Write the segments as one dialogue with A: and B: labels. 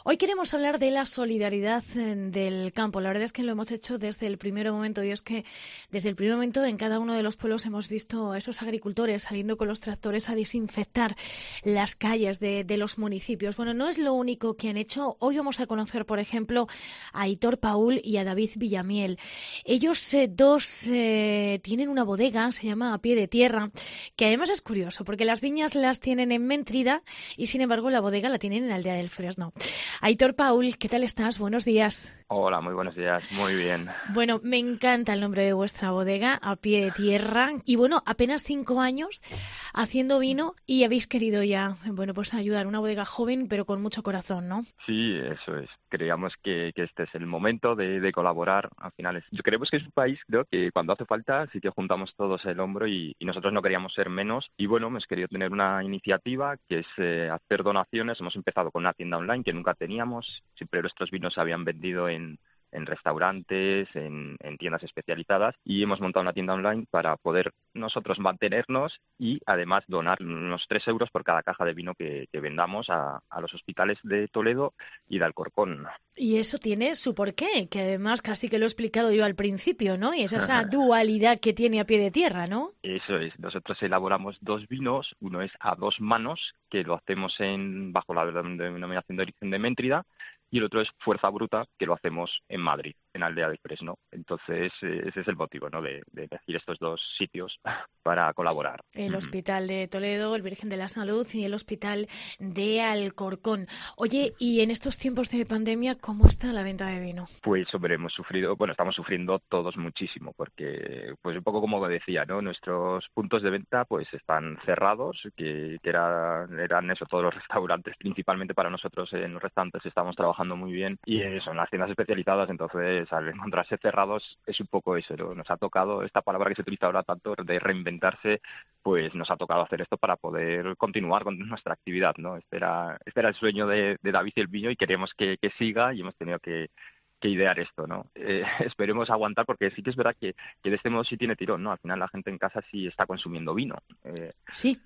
A: Hoy queremos hablar de la solidaridad del campo. La verdad es que lo hemos hecho desde el primer momento y es que desde el primer momento en cada uno de los pueblos hemos visto a esos agricultores saliendo con los tractores a desinfectar las calles de los municipios. Bueno, no es lo único que han hecho. Hoy vamos a conocer, por ejemplo, a Aitor Paul y a David Villamiel. Ellos dos tienen una bodega, se llama A Pie de Tierra, que además es curioso porque las viñas las tienen en Méntrida y sin embargo la bodega la tienen en Aldea del Fresno. Aitor Paul, ¿qué tal estás? Buenos días.
B: Hola, muy buenos días. Muy bien.
A: Bueno, me encanta el nombre de vuestra bodega, A Pie de Tierra. Y bueno, apenas 5 años haciendo vino y habéis querido ya, bueno, pues ayudar. Una bodega joven, pero con mucho corazón, ¿no?
B: Sí, eso es. Creíamos que este es el momento de colaborar. Al final, creemos que es un país, creo que cuando hace falta sí que juntamos todos el hombro y nosotros no queríamos ser menos. Y bueno, hemos querido tener una iniciativa que es hacer donaciones. Hemos empezado con una tienda online que nunca teníamos. Siempre nuestros vinos se habían vendido en restaurantes, en tiendas especializadas y hemos montado una tienda online para poder nosotros mantenernos y además donar unos 3 euros por cada caja de vino que vendamos a los hospitales de Toledo y de Alcorcón.
A: Y eso tiene su porqué, que además casi que lo he explicado yo al principio, ¿no? Y es esa dualidad que tiene A Pie de Tierra, ¿no?
B: Eso es. Nosotros elaboramos 2 vinos. Uno es a 2 manos, que lo hacemos bajo la denominación de origen de Méntrida, y el otro es Fuerza Bruta, que lo hacemos en Madrid, en Aldea del Fresno. Entonces, ese es el motivo, ¿no?, de elegir estos 2 sitios para colaborar.
A: El Hospital de Toledo, el Virgen de la Salud y el Hospital de Alcorcón. Oye, y en estos tiempos de pandemia, ¿cómo está la venta de vino?
B: Pues, hombre, estamos sufriendo todos muchísimo, porque, pues un poco como decía, ¿no?, nuestros puntos de venta pues están cerrados, que eran eso, todos los restaurantes, principalmente para nosotros en los restaurantes estamos trabajando muy bien, y son las tiendas especializadas. Entonces, al encontrarse cerrados, es un poco eso, ¿no? Nos ha tocado esta palabra que se utiliza ahora tanto de reinventarse, pues nos ha tocado hacer esto para poder continuar con nuestra actividad, ¿no? Este era el sueño de David y el Viño, y queremos que siga, y hemos tenido que idear esto, ¿no? Esperemos aguantar, porque sí que es verdad que de este modo sí tiene tirón, ¿no? Al final la gente en casa sí está consumiendo vino.
A: Sí,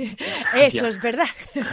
A: eso es verdad.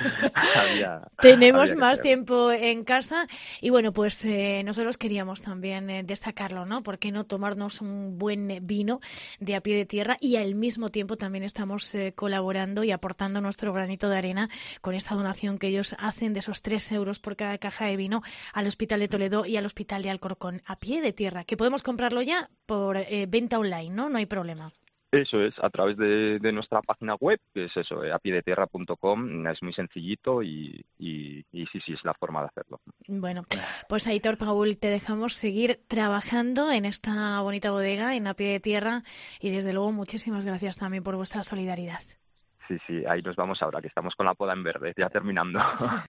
A: Tenemos
B: Había que
A: más
B: hacerlo.
A: tiempo en casa y bueno, pues nosotros queríamos también destacarlo, ¿no? ¿Por qué no tomarnos un buen vino de A Pie de Tierra? Y al mismo tiempo también estamos colaborando y aportando nuestro granito de arena con esta donación que ellos hacen de esos 3 euros por cada caja de vino al Hospital de Toledo y al Hospital de Alcorcón. A Pie de Tierra, que podemos comprarlo ya por venta online, ¿no? No hay problema.
B: Eso es, a través de nuestra página web, que es eso, apiedetierra.com. Es muy sencillito y sí, es la forma de hacerlo.
A: Bueno, pues Aitor Paul, te dejamos seguir trabajando en esta bonita bodega en A Pie de Tierra y desde luego muchísimas gracias también por vuestra solidaridad.
B: Sí, ahí nos vamos ahora, que estamos con la poda en verde, ya terminando.